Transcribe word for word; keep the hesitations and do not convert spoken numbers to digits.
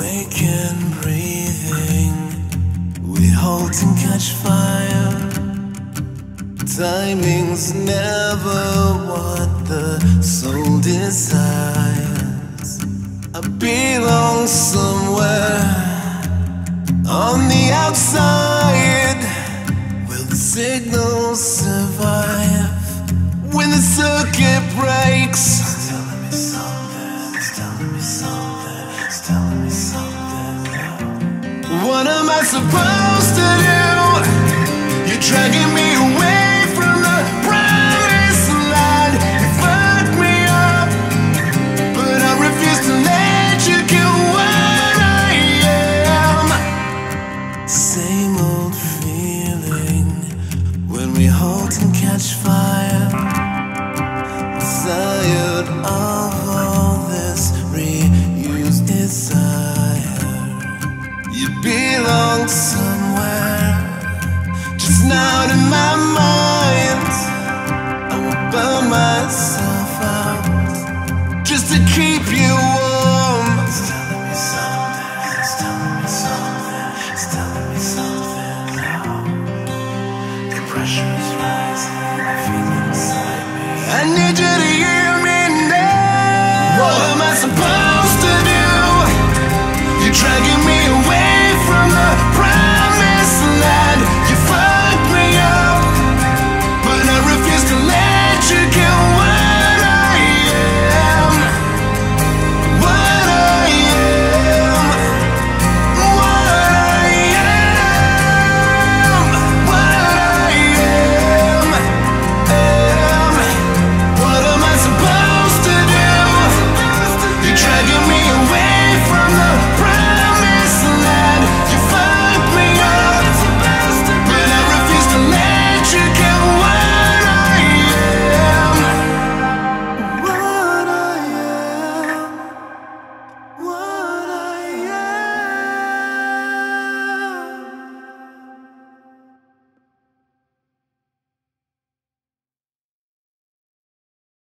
Awake and breathing, we halt and catch fire. Timing's never what the soul desires. I belong somewhere on the outside. Will the signal survive when the circuit breaks? It's telling me something, it's telling me something, it's telling me something. What am I supposed to do? You're dragging me away from the promised land. You fucked me up, but I refuse to let you kill what I am. Same old feeling when we halt and catch fire. Tired of all this reused desire.